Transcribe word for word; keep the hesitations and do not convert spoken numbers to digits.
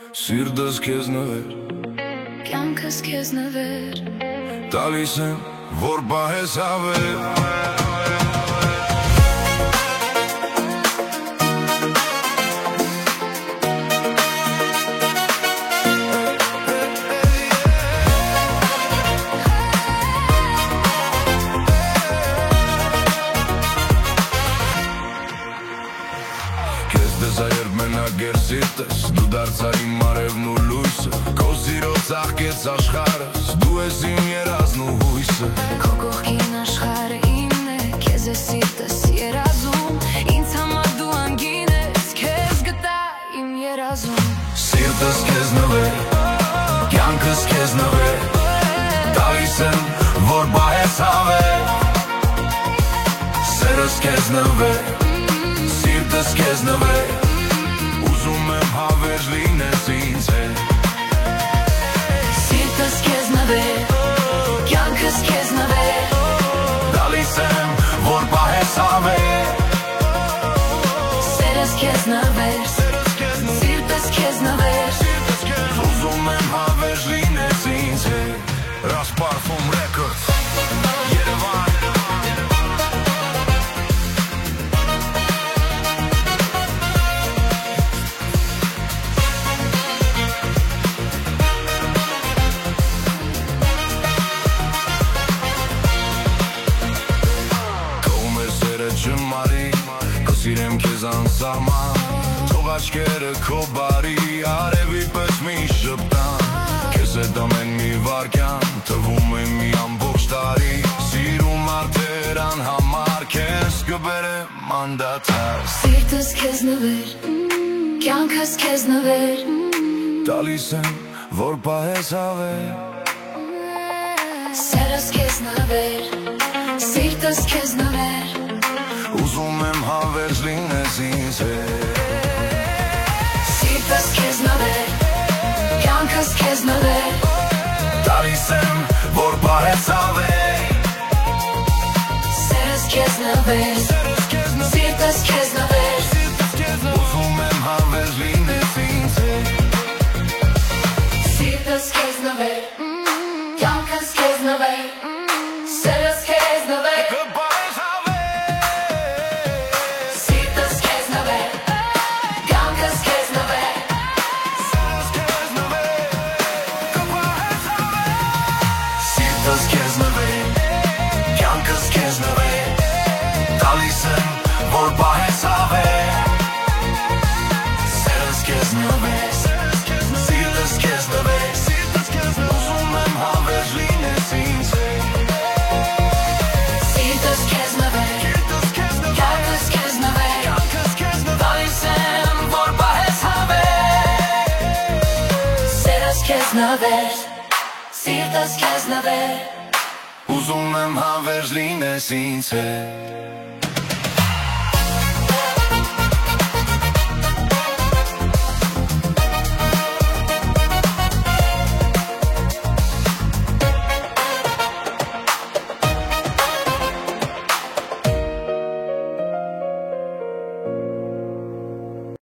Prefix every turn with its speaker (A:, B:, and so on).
A: Սիրտս քեզ նվեր,
B: կյանքս քեզ նվեր,
A: տալիս եմ, որ պահես հավեր։ Երբ մենակ էր սիրտս, դու դարձա իմ արևն ու լույսը, քո սիրով ծաղկեց աշխարհս, դու ես իմ երազն ու հույսը։
B: Քո կողքին աշխարհը իմն է, քեզ է սիրտս երազում, ինձ համար դու անգին ես, քեզ գտա իմ երազում։
A: Սիրտս քեզ նվեր, կյանքս քեզ նվեր, տալիս եմ, որ պահես հավեր։ Սերս քեզ նվեր, սիրտս քեզ նվեր, ուզում եմ հավերժ լինես ինձ հետ։
B: Սիրտս քեզ նվեր, կյանքս քեզ նվեր,
A: տալիս եմ, որ պահես հավեր։
B: սերս քեզ նվեր, սիրտս քեզ նվեր,
A: ուզում եմ հավերժ լինես ինձ հետ։ Rasparfum Records, Երևան։ Սիրեմ քեզ անսահման, թող աչքերը քո բարի արևի պես մի շպտան, քեզ հետ ամեն մի վարքյան թվում է մի ամբողջ տարի, սիրում արդեր անհամար քեզ կբերեմ անդադար։
B: Սիրտս քեզ նվեր, կյանքս քեզ նվեր,
A: տալիս եմ, որ պահես հավեր։
B: սերս քեզ նվեր, սիրտս քեզ նվեր,
A: ուզում եմ հավերժ լինես ինձ հետ։
B: սիրտս քեզ նվեր, կյանքս քեզ նվեր,
A: տալիս եմ, որ պահես հավեր։
B: սերս քեզ նվեր, սիրտս քեզ նվեր,
A: ուզում եմ հավերժ լինես ինձ հետ։
B: սիրտս քեզ նվեր, կյանքս քեզ նվեր, սերս քեզ նվեր,
A: Սիրտս քեզ նվեր, կյանքս քեզ նվեր, տալիս եմ, որ պահես հավեր։ Սերս քեզ նվեր, սիրտս քեզ նվեր, ուզում եմ հավերժ լինես ինձ հետ։
B: սիրտս քեզ նվեր, կյանքս քեզ նվեր, տալիս եմ, որ պահես հավեր։ Սերս քեզ նվեր, սիրտս քեզ նվեր,
A: ուզում եմ հավերժ լինես ինձ հետ։